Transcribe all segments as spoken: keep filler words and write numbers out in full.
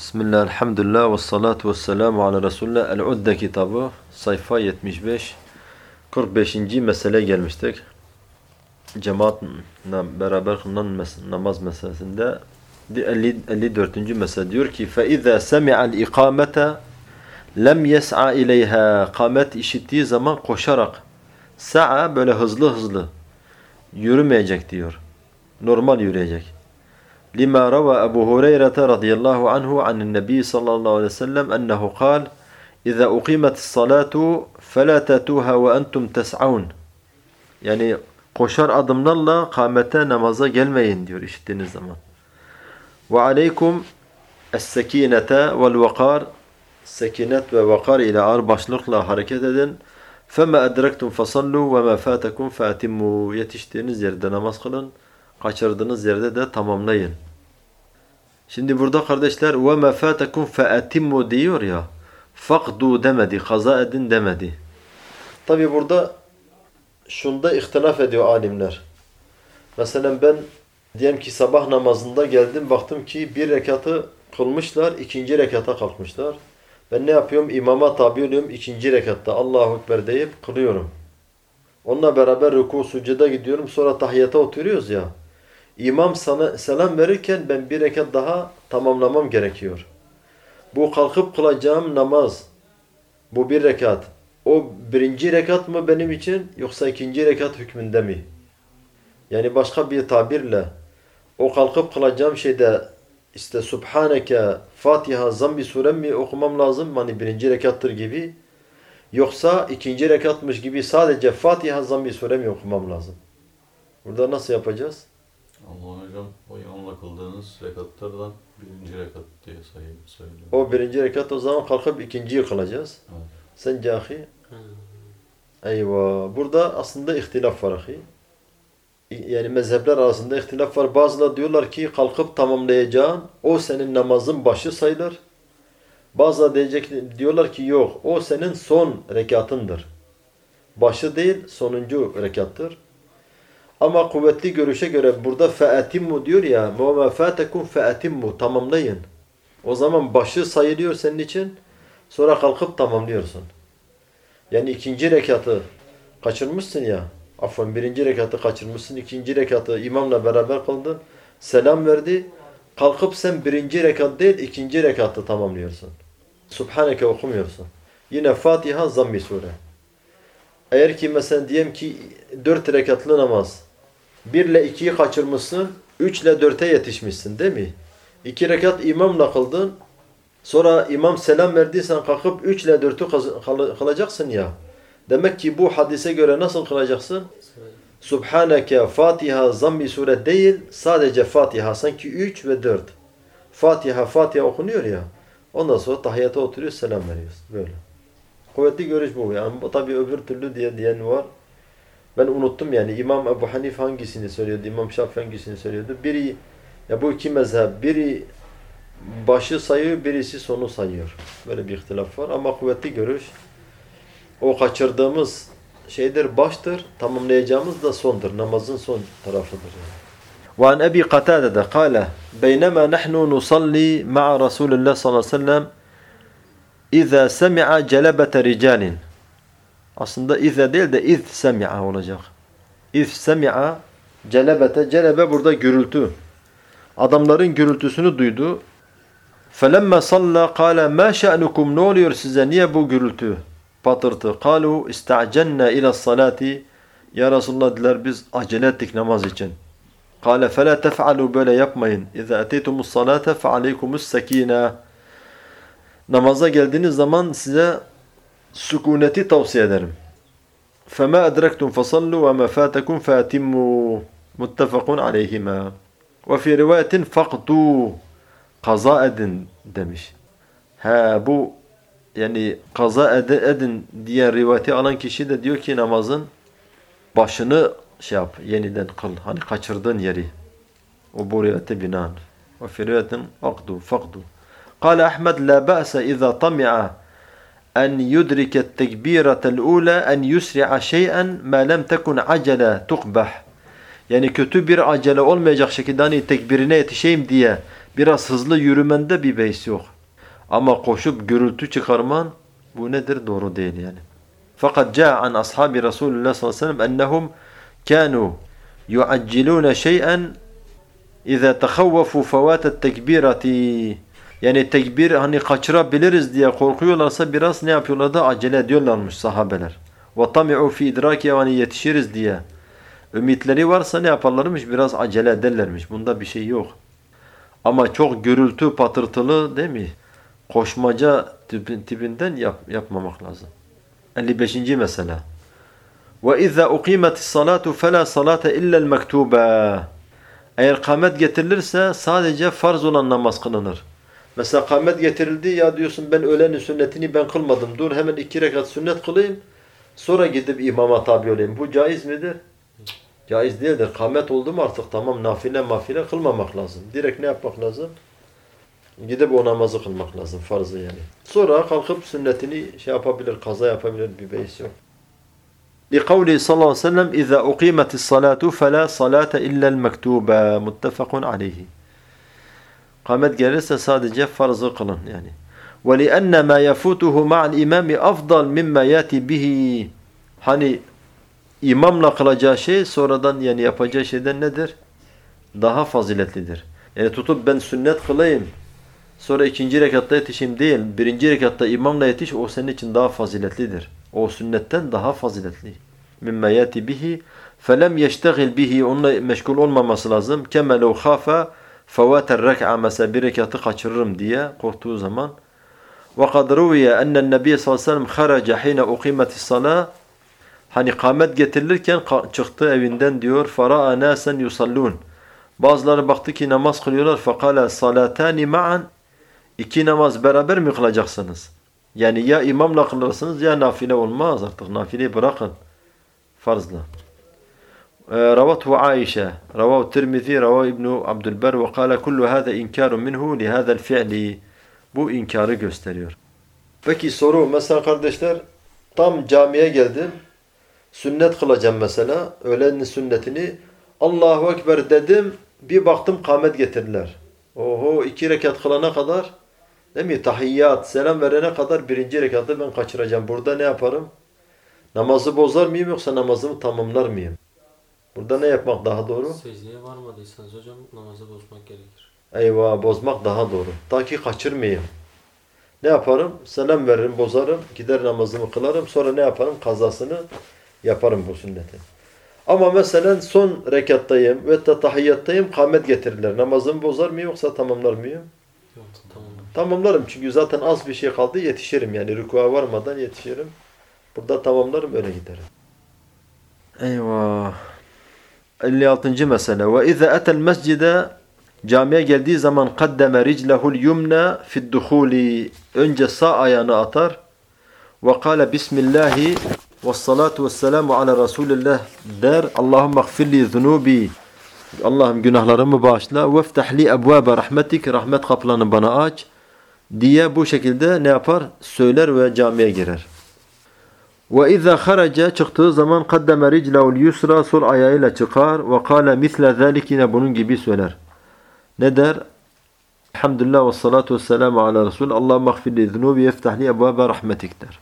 Bismillah, elhamdülillah ve salatu ve selamu ala Resulullah. El-Udde kitabı, sayfa yetmiş beş, kırk beşinci mesele gelmiştik. Cemaatle beraber kılınan mes namaz meselesinde elli dördüncü mesele diyor ki فَاِذَا سَمِعَ الْاِقَامَةَ lem yes'a ileyha. Kamet işittiği zaman koşarak, sa'a böyle hızlı hızlı yürümeyecek diyor. Normal yürüyecek. لما روى أبو هريرة رضي الله عنه عن النبي صلى الله عليه وسلم أنه قال إذا أقيمت الصلاة فلا تأتوها وأنتم تسعون. Yani koşar adımlarla kâmete, namaza gelmeyin diyor işittiğiniz zaman. Ve aleykum es-sekinete vel vakar. Sekinet ve vakar ile ağırbaşlıkla hareket edin. فَمَا أَدْرَكْتُمْ فَصَلُّوا وَمَا فَاتَكُمْ فَأَتِمُّوا. Yetiştiğiniz yerde namaz kılın, kaçırdığınız yerde de tamamlayın. Şimdi burada kardeşler وَمَا فَاتَكُمْ فَأَتِمُّوا diyor ya, فَقْدُوا demedi, kaza edin demedi. Tabi burada şunda ihtilaf ediyor alimler. Mesela ben diyelim ki sabah namazında geldim, baktım ki bir rekatı kılmışlar, ikinci rekata kalkmışlar. Ben ne yapıyorum? İmama tabi oluyorum, ikinci rekatta Allahu Ekber deyip kılıyorum. Onunla beraber rükû sucuda gidiyorum, sonra tahiyyata oturuyoruz ya. İmam sana selam verirken ben bir rekat daha tamamlamam gerekiyor. Bu kalkıp kılacağım namaz, bu bir rekat. O birinci rekat mı benim için yoksa ikinci rekat hükmünde mi? Yani başka bir tabirle o kalkıp kılacağım şeyde işte Subhaneke, Fatiha, Zamm-i Surem mi okumam lazım? Hani birinci rekattır gibi. Yoksa ikinci rekatmış gibi sadece Fatiha, Zamm-i Surem mi okumam lazım? Burada nasıl yapacağız? Allah hocam, o imamla kıldığınız rekatlardan birinci rekat diye sayı söylüyor. O birinci rekat, o zaman kalkıp ikinciyi kılacağız. Evet. Sence ahi? Eyvah. Burada aslında ihtilaf var ahi. Yani mezhepler arasında ihtilaf var. Bazıları diyorlar ki kalkıp tamamlayacağın o senin namazın başı sayılır. Bazıları diyecek, diyorlar ki yok, o senin son rekatındır. Başı değil, sonuncu rekattır. Ama kuvvetli görüşe göre burada fe'atimmu diyor ya, وَمَا فَاتَكُمْ fe'atimmu, tamamlayın. O zaman başı sayılıyor senin için, sonra kalkıp tamamlıyorsun. Yani ikinci rekatı kaçırmışsın ya, afwan birinci rekatı kaçırmışsın, ikinci rekatı imamla beraber kıldın, selam verdi, kalkıp sen birinci rekat değil, ikinci rekatı tamamlıyorsun. Subhaneke okumuyorsun. Yine Fatiha, Zamm-i Sure. Eğer ki mesela diyelim ki dört rekatlı namaz, bir ile ikiyi kaçırmışsın, üç ile dörte yetişmişsin değil mi? iki rekat imamla kıldın, sonra imam selam verdiysen kalkıp üç ile dörtü kılacaksın ya. Demek ki bu hadise göre nasıl kılacaksın? Subhaneke, Fatiha, Zamm-i Sure değil, sadece Fatiha, sanki üç ve dört. Fatiha, Fatiha okunuyor ya, ondan sonra tahiyyata oturuyor, selam veriyorsun. Böyle. Kuvvetli görüş bu. Yani tabii öbür türlü diye diyen var. Ben unuttum yani. İmam Ebu Hanif hangisini söylüyordu? İmam Şafii hangisini söylüyordu? Biri, ya bu iki mezhep, biri başı sayıyor, birisi sonu sayıyor. Böyle bir ihtilaf var ama kuvvetli görüş. O kaçırdığımız şeydir, baştır. Tamamlayacağımız da sondur. Namazın son tarafıdır. Yani. وعن أبي قتادة قال بينما نحن نصلي مع رسول الله صلى الله عليه وسلم İza semi'a celebete ricalin. Aslında iza değil de iz semi'a olacak. İz semi'a celebete. Celebe burada gürültü. Adamların gürültüsünü duydu. Felemme salla kâle mâ şe'nukum, ne oluyor size? Niye bu gürültü? Patırtı. Kâlu ista'cenna ila salati. Ya Resulullah dediler, biz acele ettik namaz için. Kâle felâ tef'alû, böyle yapmayın. İza eteytumus salate fe aleykumus sekîne. Namaza geldiğiniz zaman size sükuneti tavsiye ederim. فَمَا أَدْرَكْتُمْ فَصَلُّوا وَمَا فَاتَكُمْ فَاتِمُّوا مُتَّفَقٌ عَلَيْهِمَا. وَفِي رِوَايَةٍ فَقْدُوا, kaza edin demiş. Ha bu yani kaza edin diye rivayeti alan kişi de diyor ki namazın başını şey yap, yeniden kıl. Hani kaçırdığın yeri. O bu rivayete binaen. وَفِي رِوَايَةٍ فَقْدُوا فَقْدُوا. قال أحمد لا بأس إذا طمع أن يدرك التكبيرة الأولى أن يسرع شيئا ما لم تكن عجلة تقبح. Yani kötü bir acele olmayacak şekilde hani tekbirine yetişeyim diye Biraz hızlı yürümende bir beis yok. Ama koşup gürültü çıkarman bu nedir? Doğru değil yani. Fakat ca'a an ashabi Resulullah sallallahu aleyhi ve sellem ennehum kânû yuaccilûne şey'en İza tehawwafu fawat tekbirati, yani tekbir hani kaçırabiliriz diye korkuyorlarsa biraz ne yapıyorlar da acele ediyorlarmış sahabeler. Ve tami'u fi idraki, yani yetişiriz diye ümitleri varsa ne yaparlarmış? Biraz acele ederlermiş. Bunda bir şey yok. Ama çok gürültü patırtılı değil mi? Koşmaca tipinden yap, yapmamak lazım. elli beşinci mesele. Ve iza uqimatis salatu fela salate illa'l mektuba. Eğer kâmet getirilirse sadece farz olan namaz kılınır. Mesela kâmet getirildi, ya diyorsun ben öğlenin sünnetini ben kılmadım. Dur hemen iki rekat sünnet kılayım. Sonra gidip imama tabi olayım. Bu caiz midir? Caiz değildir. Kâmet oldu mu artık tamam, nafile mafile kılmamak lazım. Direkt ne yapmak lazım? Gidip o namazı kılmak lazım. Farzı yani. Sonra kalkıp sünnetini şey yapabilir, kaza yapabilir, bir beis yok. لقوله صلى الله عليه وسلم إذا أقيمت الصلاة فلا صلاة إلا المكتوبة متفق عليه. Kâmet gelirse sadece farzı kılın yani. وَلِأَنَّ مَا يَفُوتُهُ مَعَ الْإِمَامِ أَفْضَلْ مِمَّا يَأْتِي بِهِ. Hani imamla kılacağı şey sonradan yani yapacağı şeyden nedir? Daha faziletlidir. Yani tutup ben sünnet kılayım, sonra ikinci rekatta yetişeyim değil, birinci rekatta imamla yetiş, o senin için daha faziletlidir. O sünnetten daha faziletli. Mimma yati bihi felem yeştegil bihi, onunla meşgul olmaması lazım. Kema lev khafa favater rek'a, mesela bir rekatı kaçırırım diye korktuğu zaman. Ve kad ruviye ennen nebiye sallallahu aleyhi ve sellem kharaca hine uqimetis salah. Hani kâmet getirilirken çıktı evinden diyor. Fara'a nasen yusallun. Bazıları baktı ki namaz kılıyorlar. Fekala salatani ma'an. İki namaz beraber mi kılacaksınız? Yani ya imamla kılırsınız ya nafile olmaz, artık nafileyi bırakın. Farzla. Ravathu Aişe, Ravahu Tirmizi, Ravahu İbn Abdülber ve kâle kullu hâzâ inkârun minhu li hâzâl fi'li. Bu inkarı gösteriyor. Peki soru, mesela kardeşler tam camiye geldim. Sünnet kılacağım mesela. Öğlenin sünnetini. Allahu Ekber dedim. Bir baktım kâmet getirdiler. Oho, iki rekat kılana kadar, değil mi? Tahiyyat, selam verene kadar birinci rekatı ben kaçıracağım. Burada ne yaparım? Namazı bozar mıyım yoksa namazımı tamamlar mıyım? Burada ne yapmak daha doğru? Secdeye varmadıysanız hocam namazı bozmak gerekir. Eyvah, bozmak daha doğru. Ta ki kaçırmayayım. Ne yaparım? Selam veririm, bozarım. Gider namazımı kılarım. Sonra ne yaparım? Kazasını yaparım bu sünneti. Ama mesela son rekattayım ve de tahiyyattayım, kâmet getirirler. Namazımı bozar mıyım yoksa tamamlar mıyım? Yok, tamam. Tamamlarım, çünkü zaten az bir şey kaldı, yetişirim yani rükûa varmadan yetişirim. Burada tamamlarım, öyle giderim. Eyvah. elli altıncı mesele. Ve izâ etel mescide, camiye geldiği zaman kaddeme riclehul yumna fi'd-duhûli, önce sağ ayağını atar ve kâle bismillahi vessalatu vesselamu ala Resulillah der. Allahümme gfirli zunubi, Allah'ım günahlarımı bağışla. Veftahli ebvâbe rahmetik, rahmet kapılarını bana aç diye bu şekilde ne yapar? Söyler ve camiye girer. Ve izâ kharaca, çıktığı zaman kaddeme riclehul yusra, sol ayağıyla çıkar ve kâle misle zâlik, yine bunun gibi söyler. Ne der? Elhamdülillah ve salatu ve selamu ala Resul. Allahümme gfirli zunubi yeftahli ebvâbe rahmetik der.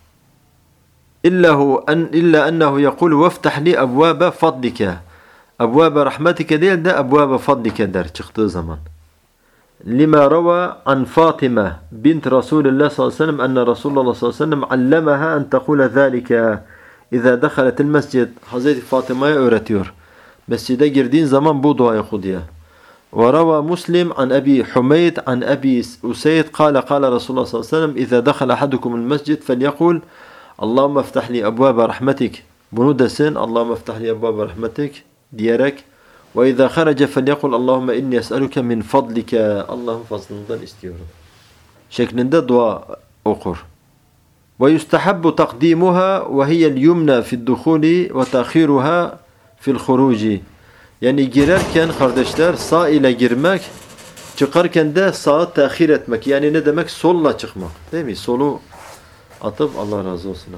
İllahu en illa ennehu yekul veftahli ebvâbe fadlike. Ebvâbe rahmetike değil de ebvâbe fadlike der çıktığı zaman. Lima rava an Fatıma bint Resulullah sallallahu aleyhi ve sellem enne Resulullah sallallahu aleyhi ve sellem allemaha en tekule zâlike izâ dekhaletil mescid. Hazreti Fatıma'ya öğretiyor. Mescide girdiğin zaman bu duayı oku diye. Ve rava Muslim an Ebi Humeyd an Ebi Useyd kâle kâle Resulullah sallallahu aleyhi ve sellem izâ dekhale ahadukumul mescid felyekul Allahümme eftahli ebvâbe rahmetik. Bunu desin, Allahümme eftahli ebvâbe rahmetik diyerek. Ve izâ kharaca felyekul Allahümme inni es'eluke min fadlike. Allah'ın fazlından istiyorum şeklinde dua okur. Ve yustahabbu takdimuha ve hiyel yumna fi'd-duhûli ve ta'khiruha fi'l-huruci. Yani girerken kardeşler sağ ile girmek, çıkarken de sağı tehir etmek. Yani ne demek? Solla çıkmak. Değil mi? Solu atıp, Allah razı olsun.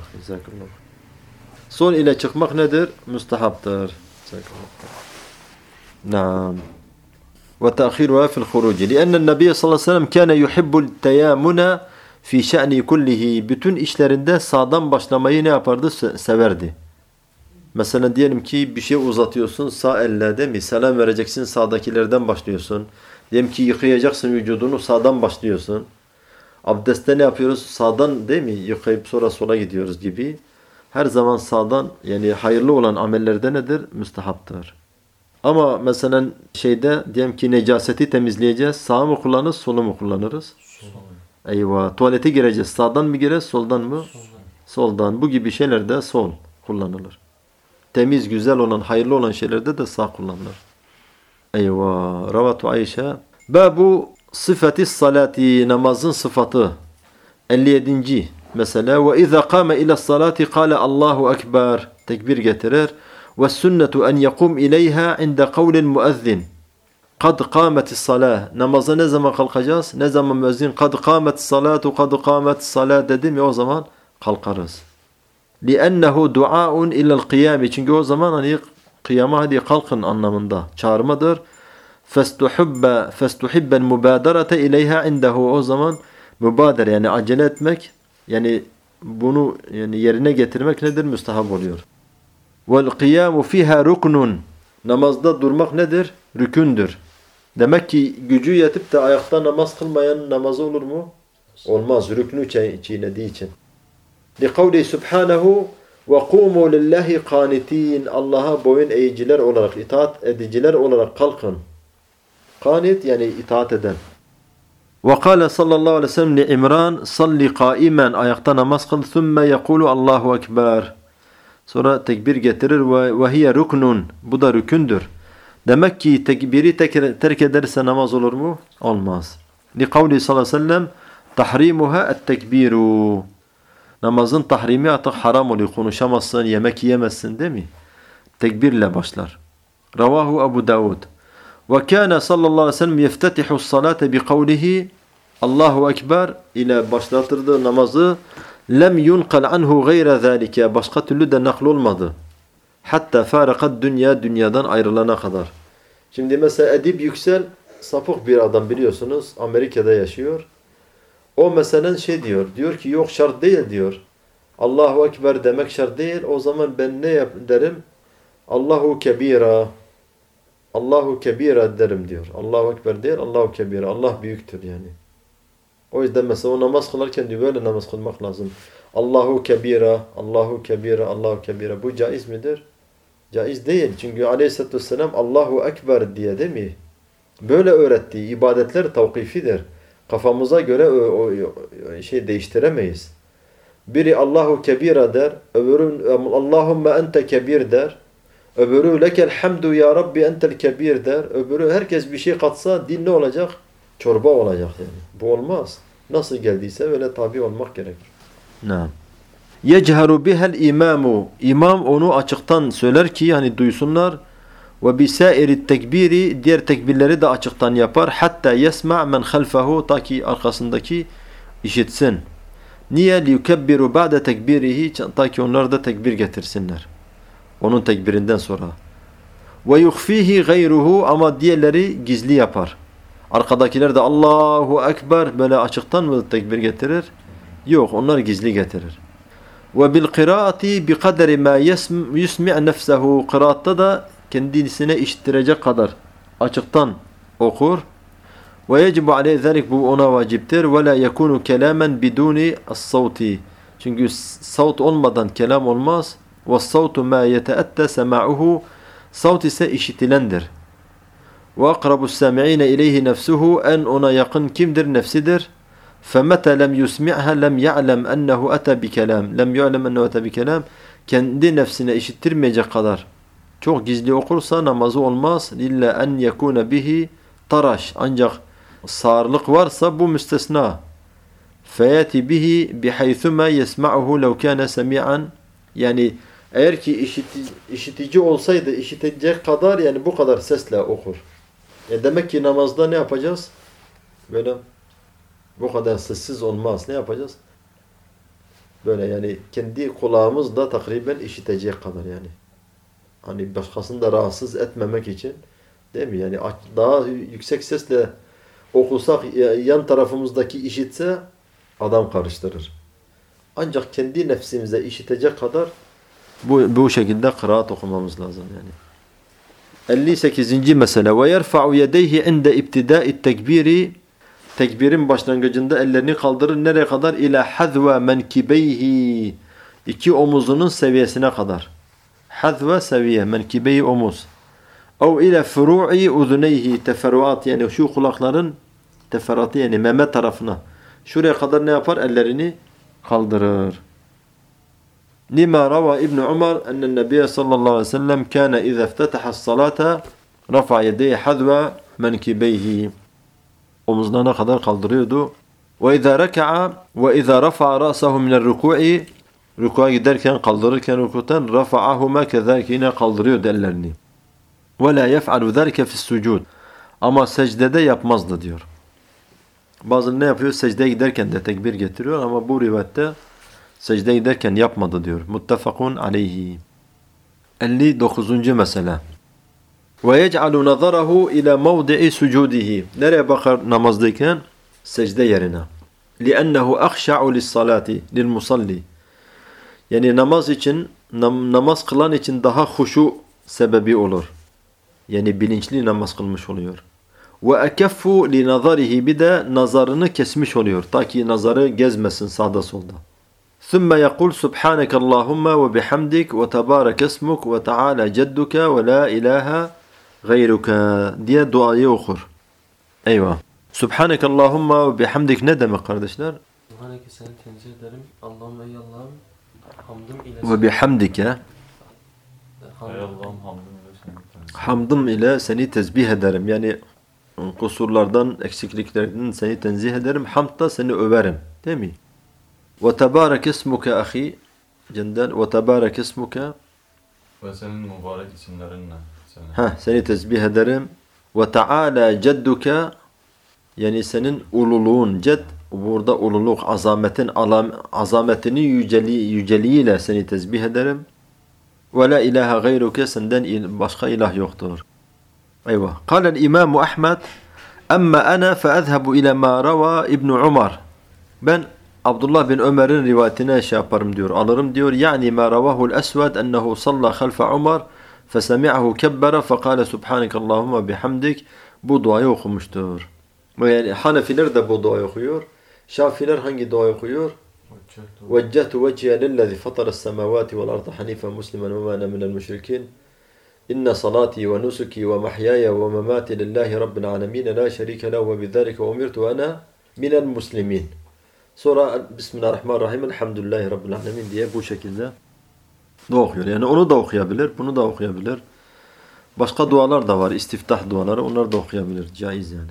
Sol ile çıkmak nedir? Müstehaptır. Naam. وتأخيرها في الخروج لأن النبي صلى الله عليه وسلم كان يحب التيامن في شأن كله bütün işlerinde sağdan başlamayı ne yapardı? Severdi. Mesela diyelim ki bir şey uzatıyorsun sağ elle değil mi? Selam vereceksin sağdakilerden başlıyorsun. Diyelim ki yıkayacaksın vücudunu sağdan başlıyorsun. Abdestte ne yapıyoruz? Sağdan değil mi? Yıkayıp sonra sola gidiyoruz gibi. Her zaman sağdan yani hayırlı olan amellerde nedir? Müstehaptır. Ama mesela şeyde diyelim ki necaseti temizleyeceğiz. Sağ mı kullanırız, solu mu kullanırız? Sol. Eyvah. Tuvalete gireceğiz. Sağdan mı gireceğiz, soldan mı? Soldan. Soldan. Bu gibi şeylerde sol kullanılır. Temiz, güzel olan, hayırlı olan şeylerde de sağ kullanılır. Eyvah. Ravatu Ayşe. Babu sıfati salati. Namazın sıfatı. elli yedinci mesela. Ve izâ kâme ila salati kâle Allahu ekber. Tekbir getirir. Ve sünnetu en yekum ileyha inde kavlil müezzin. Kad kâmetis salâh. Namaza ne zaman kalkacağız? Ne zaman müezzin kad kâmetis salâtu kad kâmetis salâh dedi mi o zaman kalkarız. لِأَنَّهُ دُعَاءٌ اِلَى الْقِيَامِ Çünkü o zaman hani kıyama hadi kalkın anlamında çağırmadır. فَاسْتُحِبَّ فَاسْتُحِبَّ الْمُبَادَرَةَ اِلَيْهَا عِنْدَهُ O zaman mübader yani acele etmek yani bunu yani yerine getirmek nedir? Müstahap oluyor. وَالْقِيَامُ فِيهَا رُكْنٌ Namazda durmak nedir? Rükündür. Demek ki gücü yetip de ayakta namaz kılmayan namazı olur mu? Olmaz. Rüknü çiğnediği için. لِقَوْلِهِ سُبْحَانَهُ وَقُومُوا لِلّٰهِ قَانِتِينَ Allah'a boyun eğiciler olarak, itaat ediciler olarak kalkın. Kanit yani itaat eden. وَقَالَ sallallahu aleyhi ve sellem لِعِمْرَانَ صَلِّ قَائِمًا Ayakta namaz kıl. ثُمَّ يَقُولُ Allahu Ekber Sonra tekbir getirir ve وَهِيَ رُكْنٌ Bu da rükündür. Demek ki tekbiri terk ederse namaz olur mu? Olmaz. لِقَوْلِهِ sallallahu aleyhi ve sellem تَحْرِيمُهَا التَّكْبِيرُ Namazın tahrimi artık haram oluyor. Konuşamazsın, yemek yiyemezsin değil mi? Tekbirle başlar. Ravahu Abu Davud. Ve kâne sallallahu aleyhi ve sellem yeftetihu s-salâte bi kavlihi Allahu Ekber ile başlatırdı namazı. Lem yunqal anhu gayra zâlike. Başka türlü de nakl olmadı. Hatta fârakat dünya dünyadan ayrılana kadar. Şimdi mesela Edip Yüksel sapık bir adam biliyorsunuz. Amerika'da yaşıyor. O mesela şey diyor. Diyor ki yok şart değil diyor. Allahu Ekber demek şart değil. O zaman ben ne yap derim? Allahu Kebira. Allahu Kebira derim diyor. Allahu Ekber değil. Allahu Kebira. Allah büyüktür yani. O yüzden mesela o namaz kılarken diyor böyle namaz kılmak lazım. Allahu Kebira. Allahu Kebira. Allahu Kebira. Bu caiz midir? Caiz değil. Çünkü Aleyhisselatü Vesselam Allahu Ekber diye değil mi? Böyle öğrettiği ibadetler tavkifidir. Kafamıza göre o, o, o şey değiştiremeyiz. Biri Allahu Kebira der, öbürü Allahümme ente kebir der, öbürü lekel hamdu ya Rabbi entel kebir der, öbürü herkes bir şey katsa din ne olacak? Çorba olacak yani. Bu olmaz. Nasıl geldiyse öyle tabi olmak gerekir. Naam. Yecheru bihel imamu. İmam onu açıktan söyler ki yani duysunlar. Ve bisairi tekbiri diğer tekbirleri de açıktan yapar. Hatta yesma' men halfahu ta ki arkasındaki işitsin. Niye? Liyukebbiru ba'de tekbirihi ta ki onlar da tekbir getirsinler. Onun tekbirinden sonra. Ve yukhfihi gayruhu ama diğerleri gizli yapar. Arkadakiler de Allahu Ekber böyle açıktan mı tekbir getirir? Yok onlar gizli getirir. Ve bil kıraati bi kaderi ma yusmi' nefsehu kıraatta da kendisine işittirecek kadar açıktan okur. Ve yecibu aleyhi zalik bu ona vaciptir. Ve la yekunu kelamen biduni as-savti. Çünkü savt olmadan kelam olmaz. Ve savtu ma yeteatta sema'uhu. Savt ise işitilendir. Ve akrabu s-sami'ine ileyhi nefsuhu en ona yakın kimdir? Nefsidir. فَمَتَى لَمْ يُسْمِعْهَا لَمْ يَعْلَمْ أَنَّهُ أَتَى بِكَلَامٍ لَمْ يَعْلَمْ أَنَّهُ أَتَى بِكَلَامٍ Kendi nefsine işittirmeyecek kadar çok gizli okursa namazı olmaz. İlla en yekune bihi taraş. Ancak sağırlık varsa bu müstesna. Feyati bihi bihaythuma yesma'uhu lev kana semi'an. Yani eğer ki işitici, işitici olsaydı işitecek kadar yani bu kadar sesle okur. E demek ki namazda ne yapacağız? Böyle bu kadar sessiz olmaz. Ne yapacağız? Böyle yani kendi kulağımızla takriben işitecek kadar yani. Hani başkasını da rahatsız etmemek için Değil mi? Yani daha yüksek sesle okusak yan tarafımızdaki işitse adam karıştırır. Ancak kendi nefsimize işitecek kadar bu, bu şekilde kıraat okumamız lazım yani. elli sekizinci mesele ve yerfa'u yedeyhi inde ibtida'i tekbiri tekbirin başlangıcında ellerini kaldırır nereye kadar? İla hazve menkibeyhi iki omuzunun seviyesine kadar. Hazve seviye menkibeyhi omuz. Ev ile furu'i uzuneyhi teferruat yani şu kulakların teferruatı yani meme tarafına. Şuraya kadar ne yapar? Ellerini kaldırır. Lima rava İbn Umar ennen Nebiye sallallahu aleyhi ve sellem kâne izâ iftetaha's salâta rafa yedeyhi hazve menkibeyhi. Omuzlarına kadar kaldırıyordu. Ve izâ reka'a ve izâ rafa'a ra'sahu minel rükû'i rükû'a giderken kaldırırken rükûten rafa'ahuma kezâlike yine kaldırıyordu ellerini. Ve la yef'alu zâlike fi's-sucûd. Ama secdede yapmazdı diyor. Bazıları ne yapıyor? Secdeye giderken de tekbir getiriyor ama bu rivayette secdeye giderken yapmadı diyor. Muttefakun aleyhi. elli dokuzuncu mesele. Ve yec'alu nazarahu ila mevdi'i sucudihi. Nereye bakar namazdayken? Secde yerine. Li'ennehu akhşa'u lis-salati lil-musalli. Yani namaz için nam, namaz kılan için daha huşu sebebi olur. Yani bilinçli namaz kılmış oluyor. Ve ekeffu li nazarihi bir de nazarını kesmiş oluyor. Ta ki nazarı gezmesin sağda solda. Sümme yekul subhaneke Allahumma ve bihamdik ve tebarek esmuk ve teala cedduke ve la ilahe gayruka diye duayı okur. Eyvah. Subhaneke Allahumma ve bihamdik ne demek kardeşler? Subhaneke seni tenzih ederim. Allah'ım ey Allah'ım hamdım ile Ve bihamdike Ey Allah'ım hamdın ile seni tenzih. hamdım ile seni tezbih ederim. Yani kusurlardan, eksikliklerden seni tenzih ederim. Hamd da seni överim. Değil mi? Ve tebarek ismuke ahi Cendel ve tebarek ismuke Ve senin mübarek isimlerinle seni. ha seni tezbih ederim. Ve teala cedduke yani senin ululuğun ced burada ululuk azametin alam, azametini yüceli, yüceliğiyle seni tezbih ederim. Ve la ilahe gayruke senden başka ilah yoktur. Eyvah. Kâlel İmam Ahmed Amma ana fe ezhebu ile ma rava İbn Umar. Ben Abdullah bin Ömer'in rivayetine şey yaparım diyor. Alırım diyor. Yani ma ravahu'l esved ennehu salla halfe Umar fesemi'ahu kebbere fekâle subhaneke Allahumma bihamdik. Bu duayı okumuştur. Yani Hanefiler de bu duayı okuyor. Şafiler hangi duayı okuyor? Vecehtu vecihe lillezî fataras semâvâti vel arda hanifen muslimen ve mâ ene minel müşrikîn. İnne salati ve nusuki ve mahyaya ve memati lillahi rabbil alemin la şerike lehu ve bizalike umirtu ve ana minel muslimin. Sonra Bismillahirrahmanirrahim elhamdülillahi rabbil alemin diye bu şekilde dua okuyor. Yani onu da okuyabilir, bunu da okuyabilir. Başka dualar da var, istiftah duaları, onları da okuyabilir. Caiz yani.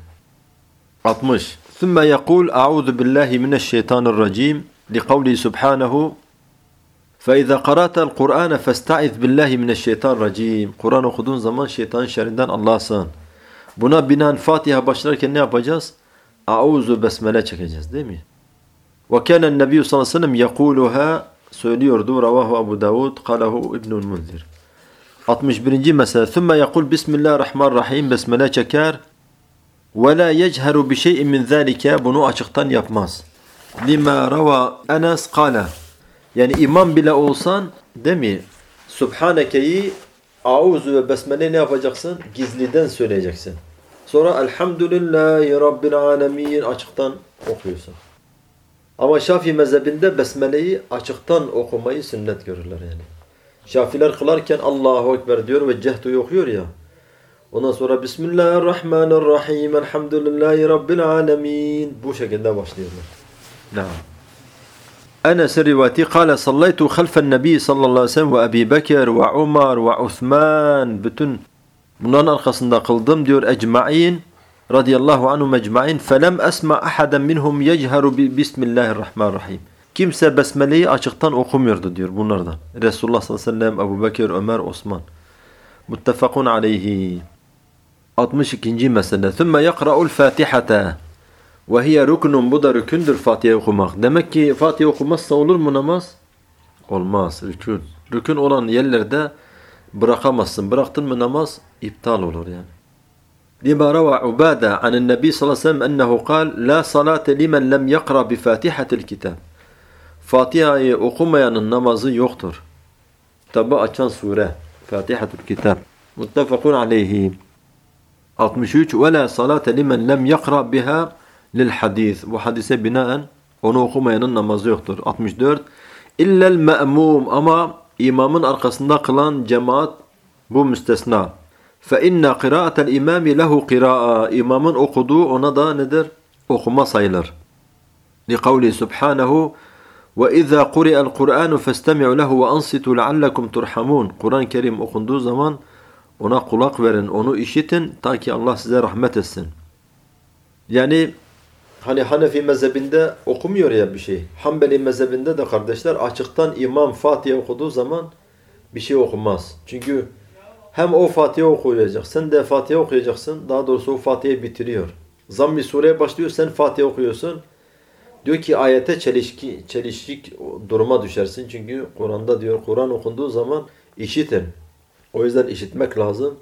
altmış. Sümme yekul a'udhu billahi mineşşeytanirracim li kavli subhanahu فَاِذَا قَرَأْتَ الْقُرْآنَ فَاسْتَعِذْ بِاللّٰهِ مِنَ الشَّيْطَانِ الرَّجِيمِ Kur'an okuduğun zaman şeytanın şerrinden Allah'a sığın. Buna binaen Fatiha başlarken ne yapacağız? Auzu besmele çekeceğiz değil mi? وَكَانَ النَّبِيُّ sallallahu aleyhi ve sellem يَقُولُهَا söylüyordu. Ravahu Abu Davud, قَالَهُ İbnül Munzir. altmış birinci mesele. ثُمَّ يَقُولْ Bismillahirrahmanirrahim besmele çeker. وَلَا يَجْهَرُ بِشَيْءٍ مِنْ ذَٰلِكَ Bunu açıktan yapmaz. لِمَا رَوَى أَنَسْ قَالَ Yani imam bile olsan değil mi? Subhaneke'yi Auzu ve Besmele ne yapacaksın? Gizliden söyleyeceksin. Sonra Elhamdülillahi Rabbil Alemin açıktan okuyorsun. Ama Şafii mezhebinde Besmele'yi açıktan okumayı sünnet görürler yani. Şafiler kılarken Allahu Ekber diyor ve Cehtu'yu okuyor ya. Ondan sonra Bismillahirrahmanirrahim Elhamdülillahi Rabbil Alemin bu şekilde başlıyorlar. Naam. Enes rivayeti kâle sallaytu halfen nebi sallallahu aleyhi ve sellem ve Ebi Bekir ve Umar ve Uthman bütün bunların arkasında kıldım diyor ecma'in radıyallahu anhum ecma'in felem esma ahaden minhum yechharu bismillahirrahmanirrahim. Kimse besmeleyi açıktan okumuyordu diyor bunlardan. Resulullah sallallahu aleyhi ve sellem, Ebu Bekir, Ömer, Osman. Muttefakun aleyhi. altmış ikinci mesele. Thumma yakra'ul Fatihata. Ve hiye rüknun bu da rükündür Fatiha okumak. Demek ki Fatiha okumazsa olur mu namaz? Olmaz. Rükün. Rükün olan yerlerde bırakamazsın. Bıraktın mı namaz iptal olur yani. لما روى عبادة عن النبي صلى الله عليه وسلم أنه قال لا صلاة لمن لم يقرأ بفاتحة الكتاب. Fatiha'yı okumayanın namazı yoktur. Kitabı açan sure. Fatihatul Kitab. Muttefakun aleyhi. altmış üç. Ve la salate limen lem yakra biha lil hadis. Bu hadise binaen onu okumayanın namazı yoktur. altmış dört. İllel me'mum. Ama imamın arkasında kılan cemaat bu müstesna. Fe inna kıraatel imami lehu kıraa. İmamın okuduğu ona da nedir? Okuma sayılır. Li kavli subhanahu وَإِذَا قُرِئَ الْقُرْآنُ فَاسْتَمِعُوا لَهُ وَأَنْصِتُوا لَعَلَّكُمْ تُرْحَمُونَ. Kur'an-ı Kerim okunduğu zaman ona kulak verin, onu işitin ta ki Allah size rahmet etsin. Yani hani Hanefi mezhebinde okumuyor ya bir şey. Hanbeli mezhebinde de kardeşler açıktan imam Fatiha okuduğu zaman bir şey okumaz. Çünkü hem o Fatiha okuyacak, sen de Fatiha okuyacaksın. Daha doğrusu o Fatiha'yı bitiriyor. Zamm-i sureye başlıyor, sen Fatiha okuyorsun. Diyor ki ayete çelişki, çelişik duruma düşersin. Çünkü Kur'an'da diyor Kur'an okunduğu zaman işitin. O yüzden işitmek lazım.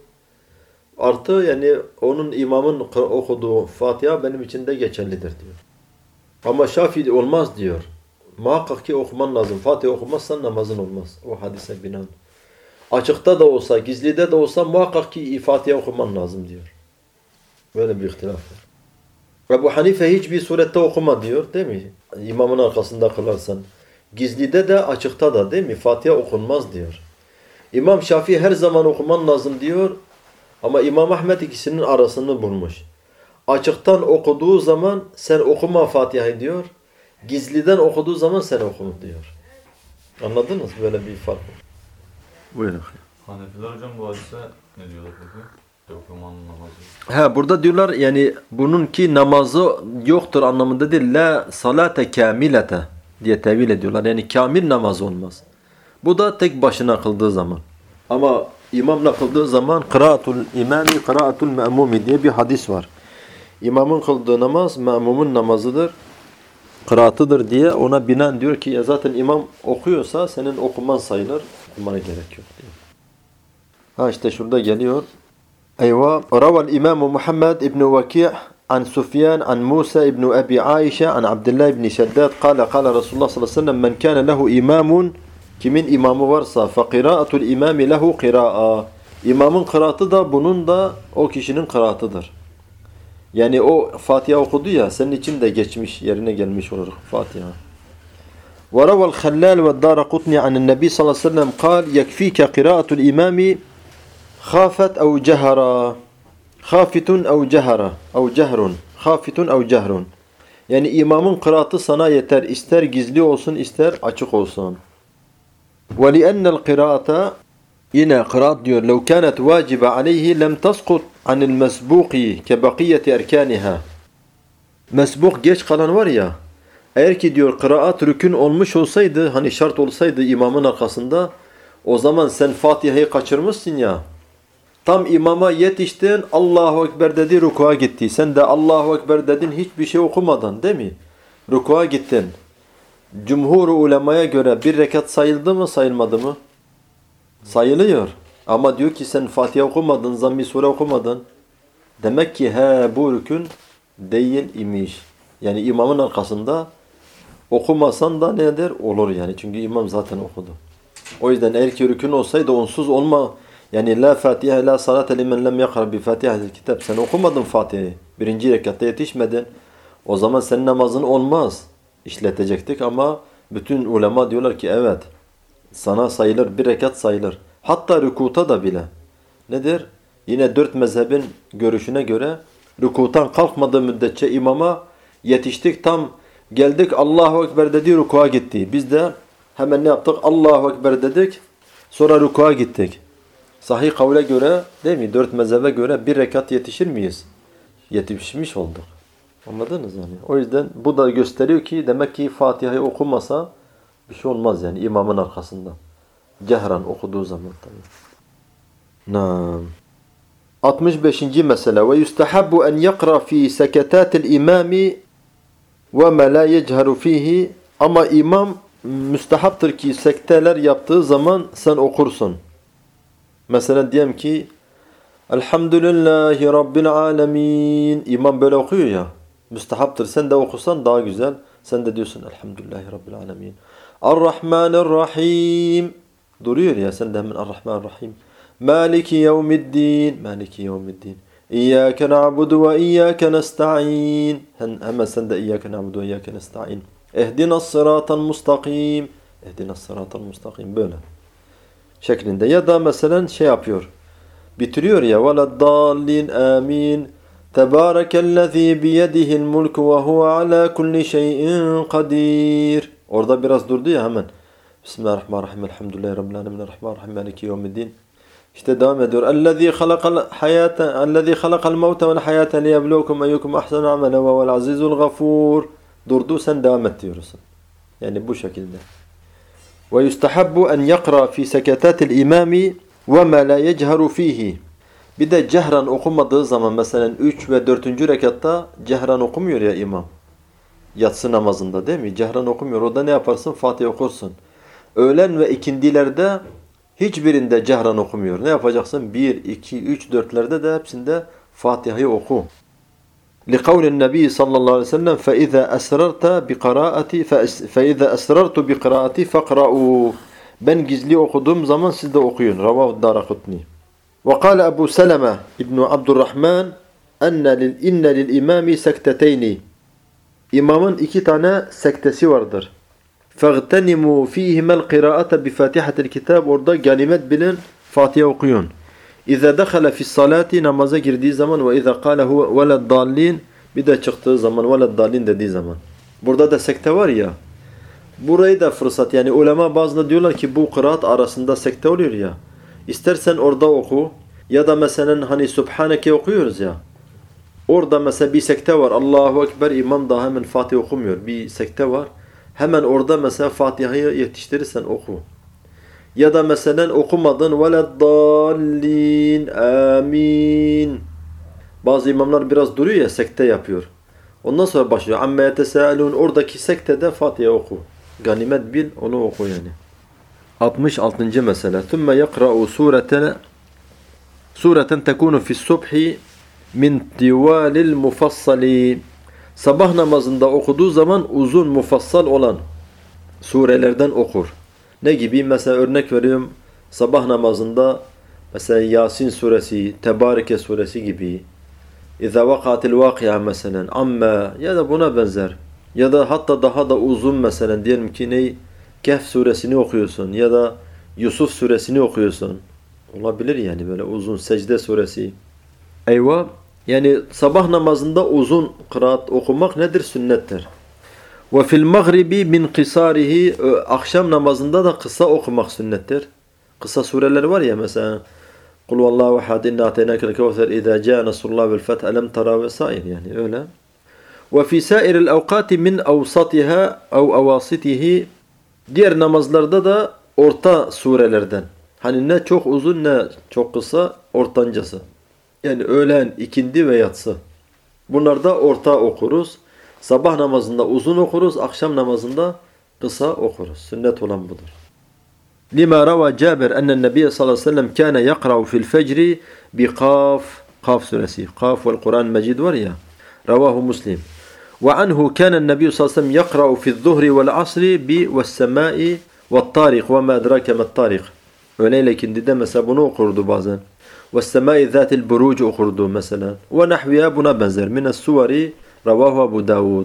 Artı yani onun imamın okuduğu Fatiha benim için de geçerlidir diyor. Ama Şafii olmaz diyor. Muhakkak ki okuman lazım. Fatiha okumazsan namazın olmaz. O hadise binaen. Açıkta da olsa, gizlide de olsa muhakkak ki Fatiha okuman lazım diyor. Böyle bir ihtilaf var. Ebu Hanife hiçbir surette okuma diyor değil mi? İmamın arkasında kılarsan. Gizlide de açıkta da değil mi? Fatiha okunmaz diyor. İmam Şafii her zaman okuman lazım diyor. Ama İmam Ahmed ikisinin arasını bulmuş. Açıktan okuduğu zaman sen okuma Fatiha'yı diyor. Gizliden okuduğu zaman sen okuma diyor. Anladınız? Böyle bir fark var. Buyurun. Hanefiler hocam bu hadise ne diyorlar peki? Okumanın namazı. Ha burada diyorlar yani bununki namazı yoktur anlamında değil. La salate kamilete diye tevil ediyorlar. Yani kamil namaz olmaz. Bu da tek başına kıldığı zaman. Ama imamla kıldığı zaman kıraatul imami kıraatul me'mumi diye bir hadis var. İmamın kıldığı namaz me'mumun namazıdır. Kıraatıdır diye ona binaen diyor ki ya zaten imam okuyorsa senin okuman sayılır. Okumana gerek yok diyor. Ha işte şurada geliyor. أيوة روى الإمام محمد بن وكيع عن سفيان عن موسى بن أبي عائشة عن عبد الله بن شداد قال قال رسول الله صلى الله عليه وسلم من كان له إمام kimin imamı varsa فقراءة الإمام له قراءة İmamın kıraatı da bunun da o kişinin kıraatıdır. Yani o Fatiha okudu ya senin için de geçmiş yerine gelmiş olur Fatiha. وروى الخلال والدارقطني عن النبي صلى الله عليه وسلم قال يكفيك قراءة الإمام خافت أو جهرا خافت أو جهرا أو جهر خافت أو جهر yani imamın kıraatı sana yeter ister gizli olsun ister açık olsun. وَلِأَنَّ الْقِرَاءَةَ yine kıraat diyor لَوْ كَانَتْ وَاجِبَ عَلَيْهِ لَمْ تَسْقُطْ عَنِ الْمَسْبُوقِ كَبَقِيَّةِ اَرْكَانِهَا Mesbuk geç kalan var ya eğer ki diyor kıraat rükün olmuş olsaydı hani şart olsaydı imamın arkasında o zaman sen Fatiha'yı kaçırmışsın ya tam imama yetiştin, Allahu Ekber dedi, rukuğa gitti. Sen de Allahu Ekber dedin, hiçbir şey okumadan değil mi? Rukuğa gittin. Cumhur-u ulemaya göre bir rekat sayıldı mı, sayılmadı mı? Sayılıyor. Ama diyor ki sen Fatiha okumadın, Zamm-i Sure okumadın. Demek ki he bu rükün değil imiş. Yani imamın arkasında okumasan da nedir? Olur yani. Çünkü imam zaten okudu. O yüzden eğer ki rükün olsaydı onsuz olma. Yani la Fatiha la salate limen lem yakra bi Fatihatil kitab. Sen okumadın Fatiha'yı. Birinci rekatta yetişmedin. O zaman senin namazın olmaz. İşletecektik ama bütün ulema diyorlar ki evet. Sana sayılır. Bir rekat sayılır. Hatta rükuta da bile. Nedir? Yine dört mezhebin görüşüne göre rükutan kalkmadığı müddetçe imama yetiştik. Tam geldik Allahu Ekber dedi rükûa gitti. Biz de hemen ne yaptık? Allahu Ekber dedik. Sonra rükûa gittik. Sahih kavle göre değil mi? Dört mezhebe göre bir rekat yetişir miyiz? Yetişmiş olduk. Anladınız yani. O yüzden bu da gösteriyor ki demek ki Fatiha'yı okumasa bir şey olmaz yani imamın arkasında. Cehran okuduğu zaman tabii. Naam. altmış beşinci mesele ve yustahabbu en yaqra fi sekatatil imami ve ma la yecheru fihi ama imam müstehaptır ki sekteler yaptığı zaman sen okursun. Mesela diyelim ki Elhamdülillahi Rabbil alemin. İmam böyle okuyor ya. Müstehaptır. Sen de okusan daha güzel. Sen de diyorsun Elhamdülillahi Rabbil alemin. Ar-Rahmanir-Rahim. Duruyor ya sen de hemen Ar-Rahmanir-Rahim. Maliki yevmiddin. Maliki yevmiddin. İyyâke na'budu ve iyyâke nesta'in. Hemen sen de İyyâke na'budu ve iyyâke nesta'in. Ehdinas sıratal mustakim. Ehdinas sıratal mustakim. Böyle şeklinde. Ya da mesela şey yapıyor. Bitiriyor ya. Veleddallin amin. Tebârekellezî biyedihil mulku ve huve alâ kulli şeyin kadir. Orada biraz durdu ya hemen. Bismillahirrahmanirrahim. Elhamdülillahi Rabbil alemin. Errahmanirrahim. Maliki yevmiddin. İşte devam ediyor. Ellezî halakal hayâte, ellezî halakal mevte vel hayâte liyeblukum eyyukum ahsenu amele ve huvel azîzul gafûr. Durdu sen devam et diyorsun. Yani bu şekilde. Ve yustahabbu en yakra fi sekatatil imami ve ma la yechharu fihi. Bir de cehran okumadığı zaman mesela üç ve dördüncü rekatta cehran okumuyor ya imam. Yatsı namazında değil mi? Cehran okumuyor. O da ne yaparsın? Fatiha okursun. Öğlen ve ikindilerde hiçbirinde cehran okumuyor. Ne yapacaksın? bir, iki, üç, dörtlerde de hepsinde Fatiha'yı oku. لقول النبي صلى الله عليه وسلم فإذا أسررت بقراءتي فإذا أسررت بقراءتي فاقرأوا. Ben gizli okuduğum zaman siz de okuyun. Ravahu Daraqutni. وقال أبو سلمة ابن عبد الرحمن أن لل إن للإمام سكتتين. İmamın iki tane sektesi vardır. فاغتنموا فيهما القراءة بفاتحة الكتاب. Orada ganimet bilin, Fatiha okuyun. İza dakhala fi salati, namaza girdiği zaman ve iza qala huve veleddallin, bir de çıktığı zaman veleddallin dediği zaman. Burada da sekte var ya. Burayı da fırsat, yani ulema bazıları diyorlar ki bu kıraat arasında sekte oluyor ya. İstersen orada oku ya da mesela hani Subhaneke okuyoruz ya. Orada mesela bir sekte var. Allahu Ekber, imam daha hemen Fatiha okumuyor. Bir sekte var. Hemen orada mesela Fatiha'yı yetiştirirsen oku. Ya da mesela okumadın veleddallin amin. Bazı imamlar biraz duruyor ya, sekte yapıyor. Ondan sonra başlıyor. Amme yetesâelûn, oradaki sektede Fatiha oku. Ganimet bil, onu oku yani. altmış altıncı mesele. Thumma yakra'u sureten sureten tekunu fi's subhi min tiwalil mufassali. Sabah namazında okuduğu zaman uzun mufassal olan surelerden okur. Ne gibi? Mesela örnek veriyorum. Sabah namazında mesela Yasin suresi, Tebareke suresi gibi. İza vakatil vakia mesela, Amma ya da buna benzer. Ya da hatta daha da uzun mesela diyelim ki ne? Kehf suresini okuyorsun ya da Yusuf suresini okuyorsun. Olabilir yani böyle uzun Secde suresi. Eyvah. Yani sabah namazında uzun kıraat okumak nedir? Sünnettir. Ve fil magribi min qisarihi, akşam namazında da kısa okumak sünnettir. Kısa sureler var ya mesela Kul vallahu ehad inna ateynakel kevser iza caa nasrullah vel feth elem tera vesaire, yani öyle. Ve fi sairil evkati min awsatiha ev awasitihi, diğer namazlarda da orta surelerden. Hani ne çok uzun ne çok kısa, ortancası. Yani öğlen, ikindi ve yatsı. Bunlarda orta okuruz. Sabah namazında uzun okuruz, akşam namazında kısa okuruz. Sünnet olan budur. Lima rava Cabir ennen Nebiye sallallahu aleyhi ve sellem kâne yakra'u fil fecri bi Kaf. Kaf suresi. Kaf vel Kur'an Mecid var ya. Ravahu Muslim. Ve anhu kâne Nebiye sallallahu aleyhi ve sellem yakra'u fil zuhri vel asri bi ves semai vel tariq ve ma edrake met tariq. Öğleyle ikindide mesela bunu okurdu bazen. Ve semai zâtil buruc okurdu mesela. Ve nahviya buna benzer. Mines suveri. Ravahu Abu Davud.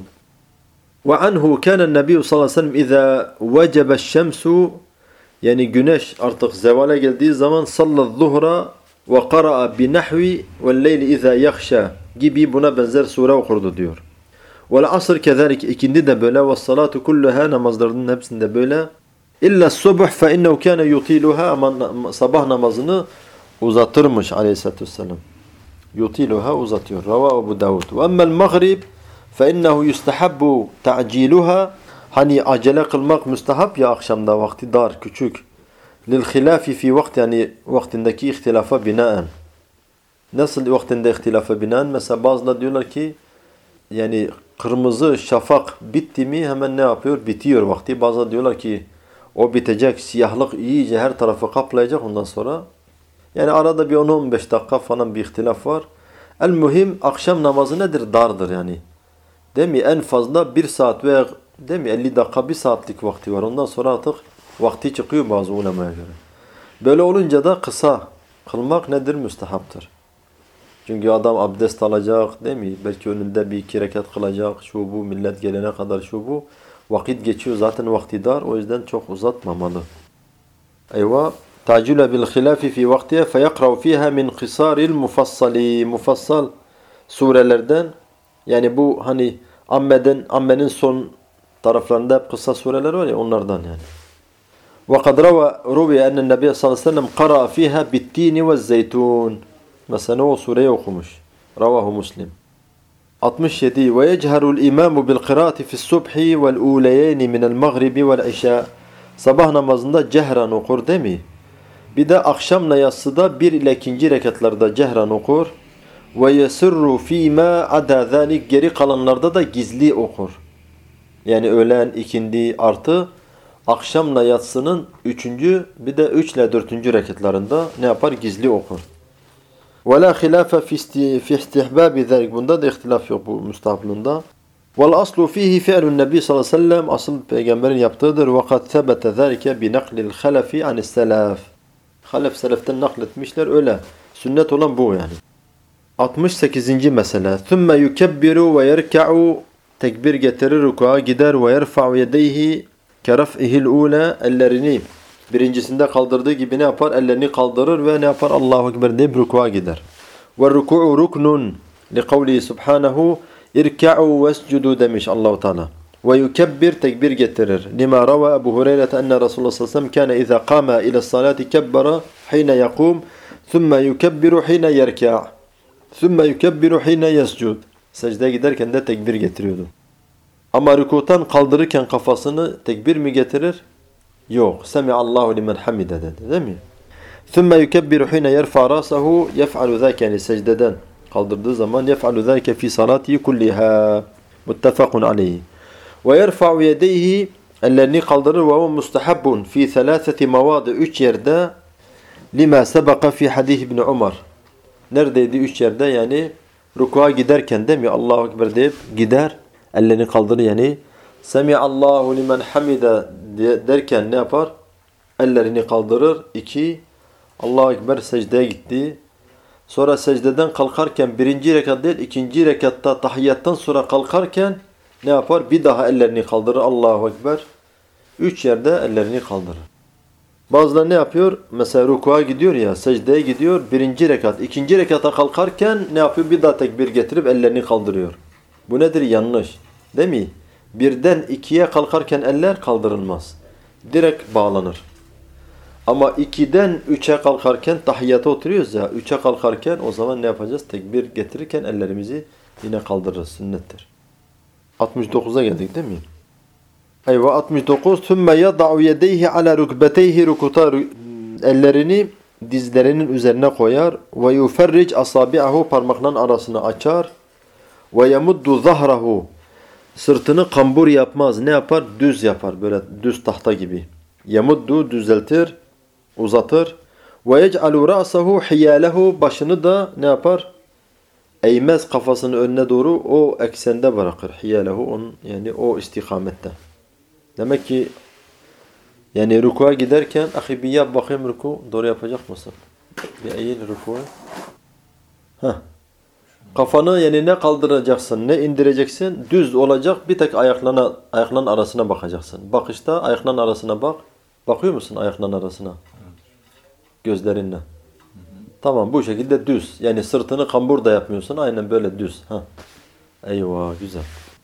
Ve anhu kâne Nebiyyü sallallahu aleyhi ve sellem izâ vecebeş şemsu, yani güneş artık zevale geldiği zaman sallal zuhra ve qara'a bi nahvi vel leyli izâ yakhşâ gibi buna benzer sure okurdu diyor. Vel asr kezalik, ikindi de böyle, ve salatu kulluha, namazlarının hepsinde böyle. İlla subuh fe innehu kâne yutiluha, ama sabah namazını uzatırmış aleyhissalatü vesselam. Yutiluha, uzatıyor. Ravahu Abu Davud. Ve emmel maghrib fe innehu yustahabbu ta'ciluha, hani acele kılmak müstahap ya, akşamda vakti dar, küçük. Lil hilafi fi vakti, yani vaktindeki ihtilafa binaen. Nasıl vaktinde ihtilafa binaen? Mesela bazıları diyorlar ki yani kırmızı şafak bitti mi hemen ne yapıyor? Bitiyor vakti. Bazıları diyorlar ki o bitecek, siyahlık iyice her tarafı kaplayacak, ondan sonra Yani arada bir on on beş dakika falan bir ihtilaf var. El mühim akşam namazı nedir? Dardır yani. Değil mi? En fazla bir saat veya değil mi? elli dakika bir saatlik vakti var. Ondan sonra artık vakti çıkıyor bazı ulemaya göre. Böyle olunca da kısa kılmak nedir? Müstehaptır. Çünkü adam abdest alacak değil mi? Belki önünde bir iki rekat kılacak. Şu bu millet gelene kadar şu bu. Vakit geçiyor zaten vakti dar. O yüzden çok uzatmamalı. Eyvah. Tacile bil hilafi fi vaktiye feyakrav fiha min kısaril mufassali. Mufassal surelerden yani bu hani ammeden, ammenin son taraflarında hep kısa sureler var ya onlardan yani. وقد روى روي أن النبي صلى الله عليه وسلم قرأ فيها بالتين والزيتون. Mesela o sureyi okumuş. Ravahu Muslim. altmış yedi. Ve yechharul imamu bil kıraati fi's subhi vel uleyeyn minel mağribi vel işa. Sabah namazında cehran okur değil mi? Bir de akşamla yatsıda bir ile ikinci rekatlarda cehran okur. Ve yesirru fîmâ adâ zâlik. Geri kalanlarda da gizli okur. Yani öğlen, ikindi artı akşamla yatsının üçüncü bir de üç ile dördüncü rekatlarında ne yapar? Gizli okur. وَلَا خِلَافَ فِي اِسْتِحْبَابِ ذَلِكَ. Bunda da ihtilaf yok bu müstahaplığında. وَالْأَصْلُ ف۪يهِ فِعْلُ النَّبِي sallallahu aleyhi ve sellem. Asıl peygamberin yaptığıdır. وَقَدْ ثَبَتَ ذَلِكَ بِنَقْلِ الْخَلَفِ عَنِ السَّلَافِ. Halef seleften nakletmişler öyle. Sünnet olan bu yani. altmış sekizinci mesele. ثُمَّ يُكَبِّرُ وَيَرْكَعُ. Tekbir getirir, rukuğa gider. وَيَرْفَعُ يَدَيْهِ كَرَفْئِهِ الْعُولَى. Ellerini birincisinde kaldırdığı gibi ne yapar? Ellerini kaldırır ve ne yapar? Allahu Ekber deyip rukuğa gider. وَالرُّكُعُ رُكْنٌ لِقَوْلِهِ سُبْحَانَهُ اِرْكَعُوا وَاسْجُدُوا demiş Allah-u Teala. وَيُكَبِّرْ tekbir getirir. لِمَا رَوَى أَبُو هُرَيْرَةَ أَنَّ رَسُولَ اللّٰهِ صَلَّى اللّٰهِ وسلم كَانَ إِذَا قَامَ إِلَى الصَّلَاةِ كَبَّرَ حِينَ يَقُومُ ثُمَّ يُكَبِّرُ حِينَ يَرْكَعُ ثُمَّ يُكَبِّرُ حِينَ يَسْجُدُ. Secdeye giderken de tekbir getiriyordu. Ama rükutan kaldırırken kafasını tekbir mi getirir? Yok. Semiallahu limen hamide dedi. Değil mi? ثُمَّ يُكَبِّرُ حِينَ يَرْفَعْ رَاسَهُ يَفْعَلُ ذَاكَ. Yani secdeden kaldırdığı zaman يَفْعَلُ ذَاكَ فِي صَلَاتِهِ كُلِّهَا. Muttefakun aleyhi. وَيَرْفَعُ يَدَيْهِ. Ellerini kaldırır. وَهُوَ مُسْتَحَبٌ فِي ثَلَاثَةِ مَوَاضِ. Üç yerde لِمَا سَبَقَ فِي حَدِيثِ ibn Umar. Neredeydi? Üç yerde yani rukuğa giderken değil mi? Allahu Ekber deyip gider. Ellerini kaldırır yani. Semiallahu limen hamide derken ne yapar? Ellerini kaldırır. İki, Allahu Ekber secdeye gitti. Sonra secdeden kalkarken birinci rekat değil, ikinci rekatta tahiyyattan sonra kalkarken ne yapar? Bir daha ellerini kaldırır. Allahu Ekber. Üç yerde ellerini kaldırır. Bazıları ne yapıyor? Mesela rukuğa gidiyor ya, secdeye gidiyor. Birinci rekat, ikinci rekata kalkarken ne yapıyor? Bir daha tekbir getirip ellerini kaldırıyor. Bu nedir? Yanlış. Değil mi? Birden ikiye kalkarken eller kaldırılmaz. Direkt bağlanır. Ama ikiden üçe kalkarken tahiyyata oturuyoruz ya. Üçe kalkarken o zaman ne yapacağız? Tekbir getirirken ellerimizi yine kaldırırız. Sünnettir. altmış dokuza geldik değil mi? Eyvah altmış dokuz. ثُمَّ يَضَعُ يَدَيْهِ عَلَى رُكْبَتَيْهِ Rukuta ellerini dizlerinin üzerine koyar. وَيُفَرِّجْ أَصَابِعَهُ Parmakların arasını açar. وَيَمُدُّ ظَهْرَهُ Sırtını kambur yapmaz. Ne yapar? Düz yapar. Böyle düz tahta gibi. Yemuddu düzeltir, uzatır. Ve yec'alu ra'sahu hiyalehu başını da ne yapar? Eğmez kafasını önüne doğru o eksende bırakır. Hiyalehu onun yani o istikamette. Demek ki yani rukuğa giderken ahi bir yap bakayım ruku doğru yapacak mısın? Bir eğil rukuğa. Heh. Kafanı yani ne kaldıracaksın, ne indireceksin, düz olacak. Bir tek ayaklarına, ayakların arasına bakacaksın. Bakışta ayakların arasına bak. Bakıyor musun ayakların arasına? Gözlerinle. Hı hı. Tamam bu şekilde düz. Yani sırtını kambur da yapmıyorsun. Aynen böyle düz. Ha. Eyvah güzel.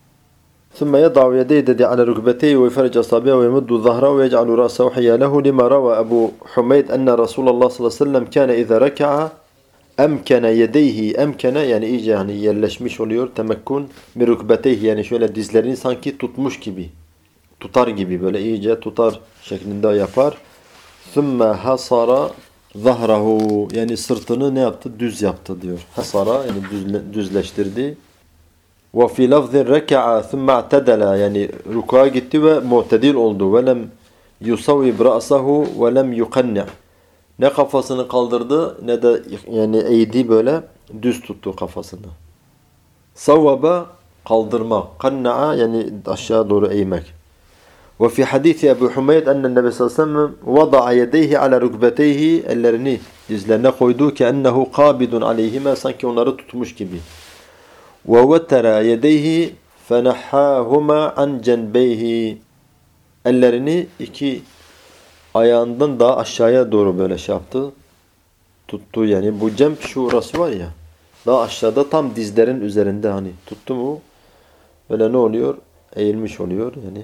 ثُمَّ يَضَعُ يَدَيْهِ dedi عَلَى رُكْبَتَيْهِ وَيُفَرِّجْ أَصَابِعَهُ وَيَمُدُّ ظَهْرَهُ وَيَجْعَلُ رَأْسَهُ حِيَالَهُ لِمَا رَوَى أَبُو حُمَيْدٍ أَنَّ رَسُولَ اللّٰهِ صَلَّى اللّٰهِ وسلم كَانَ إِذَا رَكَعَ emkene yedeyhi emkene yani iyice hani yerleşmiş oluyor temekkün mi rükbeteyhi yani şöyle dizlerini sanki tutmuş gibi tutar gibi böyle iyice tutar şeklinde yapar. Thumme hasara zahrahu yani sırtını ne yaptı? Düz yaptı diyor. Hasara yani düzle, düzleştirdi. Ve fi lafzin reka'a thumme i'tedela yani rukuğa gitti ve mu'tedil oldu. Ve lem yusavvib ra'sahu ve lem yuqanni' Ne kafasını kaldırdı ne de yani eğdi böyle düz tuttu kafasını. Savvaba kaldırmak. Kanna'a yani aşağı doğru eğmek. Ve fi hadisi Ebu Hümeyd ennen Nebi sallallahu aleyhi ve sellem vada'a yedeyhi ala rukbeteyhi ellerini dizlerine koydu ki ennehu kabidun aleyhime sanki onları tutmuş gibi. Ve vetera yedeyhi fenahhahuma an cenbeyhi ellerini iki ayağından daha aşağıya doğru böyle şey yaptı. Tuttu yani bu cemp şurası var ya daha aşağıda tam dizlerin üzerinde hani tuttu mu böyle ne oluyor? Eğilmiş oluyor yani.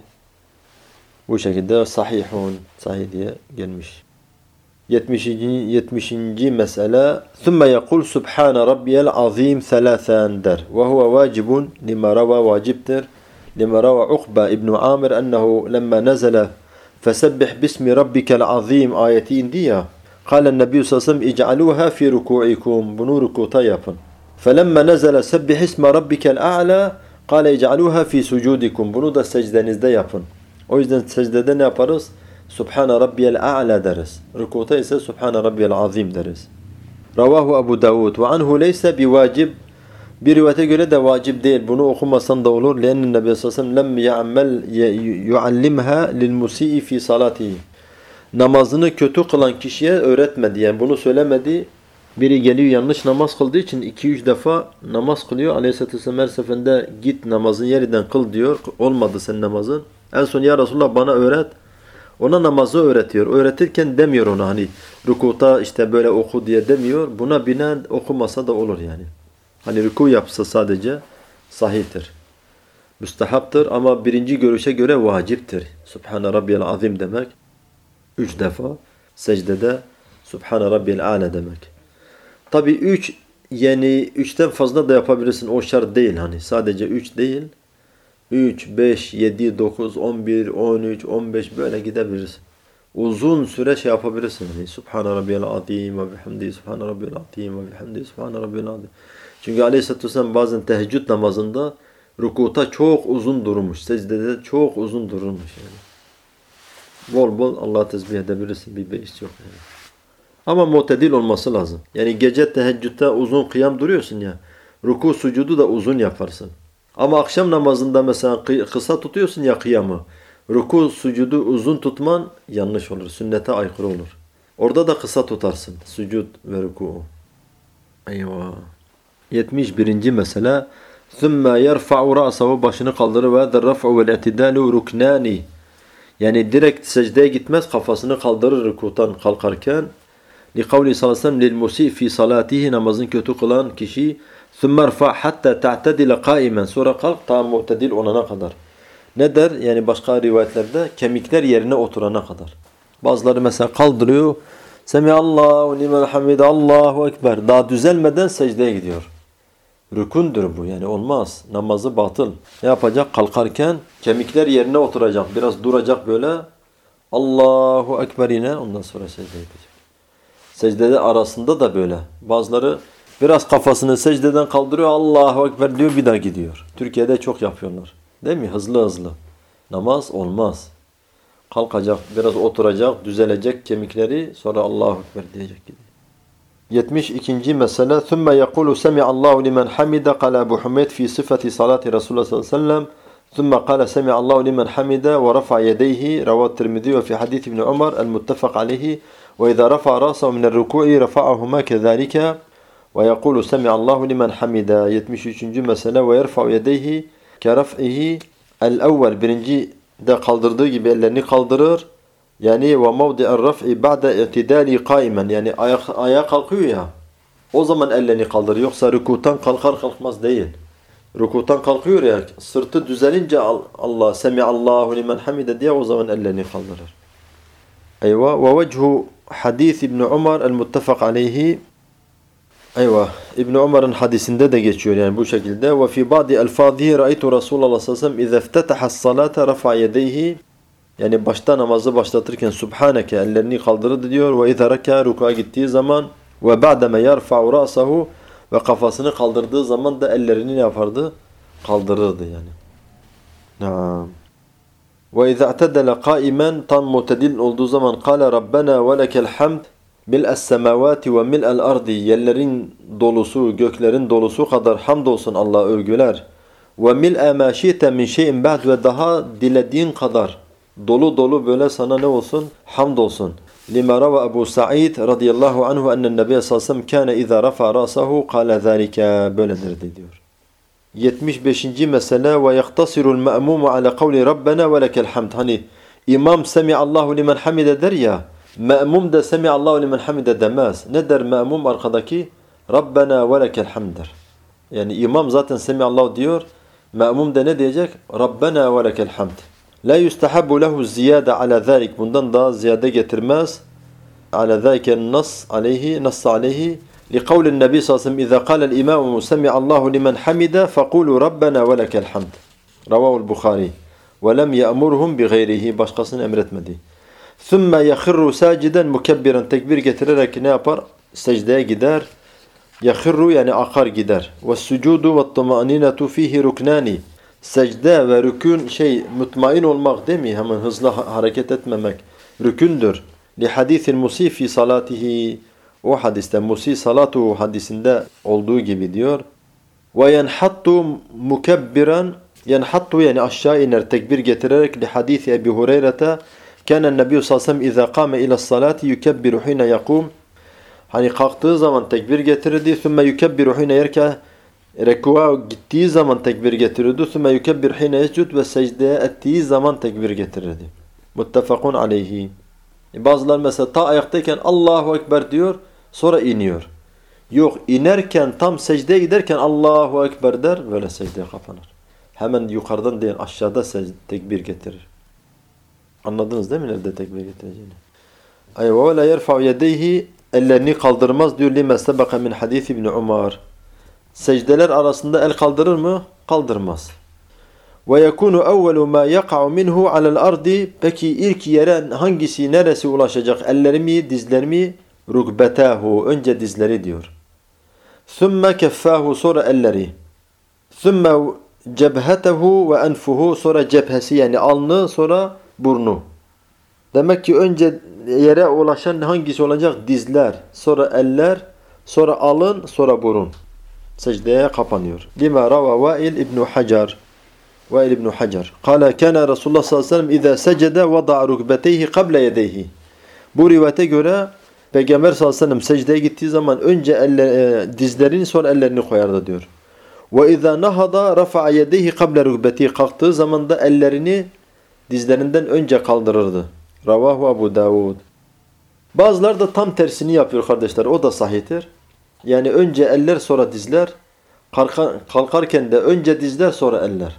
Bu şekilde sahihun sahih diye gelmiş. yetmişinci yetmişinci mesele ثُمَّ يَقُلْ سُبْحَانَ رَبِّيَ الْعَظِيمِ ثَلَاثًا der. وَهُوَ واجب لما روى واجبتر لما روى عقبة ابن عامر أنه لما نزل فسبح باسم ربك العظيم ayeti indi ya. قال النبي صلى الله عليه وسلم اجعلوها في ركوعكم bunu rükûta yapın. فَلَمَّا نَزَلَ سَبِّحِ اسْمَ رَبِّكَ الْأَعْلَى قال اجعلوها في سُجُودِكم bunu da secdenizde yapın. O yüzden secdede ne yaparız? Subhane Rabbiyel A'la deriz. Rükuta ise Subhane Rabbiyel Azim deriz. Ravahu Ebu Davud ve anhu leyse biwacib. Bir rivayete göre de vacip değil. Bunu okumasan da olur. Lennen Nebi sallallahu aleyhi ve sellem lem ya'mel yuallimha lil musii fi salatihi. Namazını kötü kılan kişiye öğretmedi. Yani bunu söylemedi. Biri geliyor yanlış namaz kıldığı için iki üç defa namaz kılıyor. Aleyhisselatü vesselam her seferinde git namazın yeniden kıl diyor. Olmadı senin namazın. En son ya Resulullah bana öğret. Ona namazı öğretiyor. Öğretirken demiyor ona hani rükuta işte böyle oku diye demiyor. Buna binen okumasa da olur yani. Hani rüku yapsa sadece sahihtir. Müstehaptır ama birinci görüşe göre vaciptir. Subhane Rabbiyel Azim demek. Üç defa secdede Subhane Rabbiyel A'la demek. Tabi üç yani üçten fazla da yapabilirsin. O şart değil hani. Sadece üç değil. üç, beş, yedi, dokuz, on bir, on üç, on beş böyle gidebilirsin. Uzun süre şey yapabilirsin. Yani, Subhane Rabbiyel Azim ve bihamdihi Subhane Rabbiyel Azim ve bihamdihi Subhane Rabbiyel Azim. Çünkü Aleyhisselatü Vesselam bazen teheccüd namazında rükuta çok uzun durmuş. Secdede çok uzun durmuş yani. Bol bol Allah'a tesbih edebilirsin. Bir beis yok yani. Ama mutedil olması lazım. Yani gece teheccüde uzun kıyam duruyorsun ya. Ruku sucudu da uzun yaparsın. Ama akşam namazında mesela kısa tutuyorsun ya kıyamı. Ruku sucudu uzun tutman yanlış olur. Sünnete aykırı olur. Orada da kısa tutarsın. Sucud ve ruku. Eyvah. yetmiş birinci mesele ثُمَّ يَرْفَعُ رَأْسَهُ başını kaldırır ve الرَّفْعُ وَالْاَعْتِدَالُ رُكْنَانِ yani direkt secdeye gitmez kafasını kaldırır rükutan kalkarken. لِقَوْلِ sallallahu aleyhi ve sellem لِلْمُسِيء فِي صَلَاتِهِ namazını kötü kılan kişi ثُمَّ ارْفَعْ حَتَّى تَعْتَدِلَ قَائِمًا sonra kalk tam mu'tedil olana kadar. Ne der? Yani başka rivayetlerde kemikler yerine oturana kadar. Bazıları mesela kaldırıyor. Semihallahu limen hamide Allahu ekber. Daha düzelmeden secdeye gidiyor. Rükundur bu yani olmaz. Namazı batıl. Ne yapacak? Kalkarken kemikler yerine oturacak. Biraz duracak böyle. Allahu ekber yine ondan sonra secdeye gidecek. Secdede arasında da böyle. Bazıları biraz kafasını secdeden kaldırıyor. Allahu ekber diyor bir daha gidiyor. Türkiye'de çok yapıyorlar. Değil mi? Hızlı hızlı. Namaz olmaz. Kalkacak, biraz oturacak, düzelecek kemikleri sonra Allahu ekber diyecek gidiyor. yetmiş ikinci mesele ثُمَّ يَقُولُ سَمِعَ اللّٰهُ لِمَنْ حَمِدَ قَالَ أَبُو حُمَيْدٍ فِي صِفَةِ صَلَاةِ رَسُولِ اللّٰهِ صَلَّى اللّٰهُ عَلَيْهِ وسلم ثُمَّ قَالَ سَمِعَ اللّٰهُ لِمَنْ حَمِدَ وَرَفَعَ يَدَيْهِ رواه الترمذي وفي حديث ابن عمر المتفق عليه وإذا رفع رأسه من الركوع رفعهما كذلك ويقول سمع الله لمن حمد yetmiş üçüncü mesele ويرفع يديه كرفعه الأول birinci de kaldırdığı gibi ellerini kaldırır. Yani ve mevdi'er raf'i ba'de i'tidali kaimen yani ayak, ayağa kalkıyor ya. O zaman ellerini kaldırır. Yoksa rükutan kalkar kalkmaz değil. Rükutan kalkıyor ya. Sırtı düzelince Allah semi'allahu limen hamide diye o zaman ellerini kaldırır. Eyvah. Ve vechu hadis İbn Umar el-muttefak aleyhi. Eyvah. İbn Umar'ın hadisinde de geçiyor yani bu şekilde. Ve fi ba'di elfazihi ra'aytu Resulullah sallallahu aleyhi ve sellem iza iftetaha's salata rafa'a yedeyhi. Yani başta namazı başlatırken Subhaneke ellerini kaldırırdı diyor. Ve izâ reka ruku'a gittiği zaman ve ba'deme yerfa'u ra'sahu ve kafasını kaldırdığı zaman da ellerini ne yapardı? Kaldırırdı yani. Naam. Ve izâ i'tedele qâimen tam mutedil olduğu zaman kâle Rabbena ve lekel hamd mil'es semavati ve mil'el ardi, yerlerin dolusu, göklerin dolusu kadar hamdolsun Allah'a övgüler. Ve mil'e ma şi'te min şeyin ba'd, ve daha dilediğin kadar dolu dolu böyle sana ne olsun? Hamdolsun. Lima rava Ebu Sa'id radıyallahu anhu ennen Nebiye sallallahu aleyhi ve sellem kâne izâ rafa râsahu kâle zâlike, böyledir diyor. yetmiş beşinci mesele ve yaktasirul me'mumu ala kavli Rabbena ve lekel hamd. Hani imam semi'allahu limen hamide der ya, me'mum da semi'allahu limen hamide demez. Ne der me'mum arkadaki? Rabbena ve lekel hamd der. Yani imam zaten semi'allahu diyor, me'mum da ne diyecek? Rabbena ve lekel hamd. La yustahabbu lehu ziyade ala zalik. Bundan daha ziyade getirmez. Ala zalike nas aleyhi, nas aleyhi. لقول النبي صلى الله عليه وسلم إذا قال الإمام سمع الله لمن حمد فقولوا ربنا ولك الحمد. رواه البخاري. ولم يأمرهم بغيره. Başkasını emretmedi. ثُمَّ يَخِرُّ سَاجِدًا مُكَبِّرًا. Tekbir getirerek ne yapar? Secdeye gider. يَخِرُّ yani akar gider. وَالسُّجُودُ وَالطُّمَأْنِينَةُ فِيهِ رُكْنَانِ. Secde ve rükün şey mutmain olmak değil mi? Hemen hızlı hareket etmemek. Rükündür. لِحَدِيثِ الْمُسِيفِ فِي صَلَاتِهِ. O hadiste Musi salatu hadisinde olduğu gibi diyor. Ve yenhattu mukebbiran, yenhattu yani aşağı iner tekbir getirerek li hadisi Ebu Hureyre'te kânen Nebi sallallahu aleyhi ve sellem izâ kâme ila salati yukebbiru hîne yakûm. Hani kalktığı zaman tekbir getirirdi. Sümme yukebbiru hîne yerke, rekuğa gittiği zaman tekbir getirirdi. Sümme yukebbiru hîne yescud, ve secdeye ettiği zaman tekbir getirirdi. Muttefakun aleyhi. Bazılar mesela ta ayaktayken Allahu Ekber diyor, sonra iniyor. Yok, inerken tam secdeye giderken Allahu Ekber der, böyle secdeye kapanır. Hemen yukarıdan değil, aşağıda secde, tekbir getirir. Anladınız değil mi nerede tekbir getireceğini? Ayva ve la yerfa'u yedeyhi, ellerini kaldırmaz diyor. Lima sebeka min hadis İbn Umar. Secdeler arasında el kaldırır mı? Kaldırmaz. Ve yekunu evvelu ma yaqa'u minhu alel ardi. Peki ilk yere hangisi, neresi ulaşacak? Elleri mi, dizleri mi? Rukbetahu, önce dizleri diyor. Thumme keffahu, sonra elleri. Thumme cebhetehu ve enfuhu, sonra cephesi yani alnı, sonra burnu. Demek ki önce yere ulaşan hangisi olacak? Dizler, sonra eller, sonra alın, sonra burun. Secdeye kapanıyor. Lima rava Vail İbn Hacer. Vail İbn Hacer. Kâle kâne Resulullah sallallahu aleyhi ve sellem izâ secede vada'a rukbeteyhi kable yedeyhi. Bu rivayete göre Peygamber sallallahu aleyhi ve sellem secdeye gittiği zaman önce eller, e, dizlerini, sonra ellerini koyardı diyor. Ve izâ nahada rafa'a yedeyhi kable rukbetihi. Kalktığı zaman da ellerini dizlerinden önce kaldırırdı. Ravahu Ebu Davud. Bazıları da tam tersini yapıyor kardeşler. O da sahihtir. Yani önce eller, sonra dizler. Kalkarken de önce dizler, sonra eller.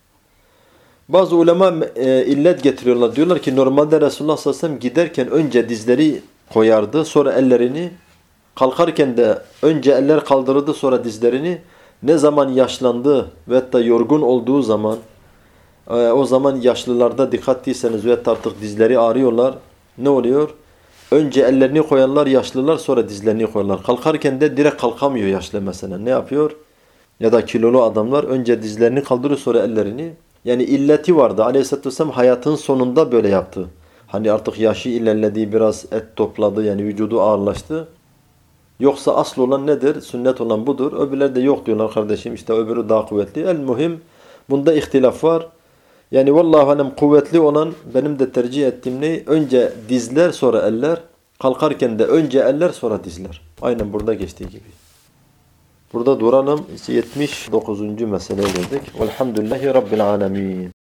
Bazı ulema e, illet getiriyorlar. Diyorlar ki normalde Resulullah sallallahu aleyhi ve sellem giderken önce dizleri koyardı, sonra ellerini. Kalkarken de önce eller kaldırırdı, sonra dizlerini. Ne zaman yaşlandı ve hatta yorgun olduğu zaman, e, o zaman yaşlılarda dikkat ettiyseniz ve hatta artık dizleri ağrıyorlar. Ne oluyor? Önce ellerini koyarlar yaşlılar, sonra dizlerini koyarlar. Kalkarken de direkt kalkamıyor yaşlı mesela. Ne yapıyor? Ya da kilolu adamlar önce dizlerini kaldırıyor, sonra ellerini. Yani illeti vardı. Aleyhisselatü Vesselam hayatın sonunda böyle yaptı. Hani artık yaşı ilerlediği, biraz et topladı, yani vücudu ağırlaştı. Yoksa asıl olan nedir? Sünnet olan budur. Öbürler de yok diyorlar kardeşim. İşte öbürü daha kuvvetli. El muhim, bunda ihtilaf var. Yani vallahu alem kuvvetli olan, benim de tercih ettiğim ne? Önce dizler, sonra eller. Kalkarken de önce eller, sonra dizler. Aynen burada geçtiği gibi. Burada duralım. yetmiş dokuzuncu meseleye geldik. Velhamdülillahi Rabbil alemin.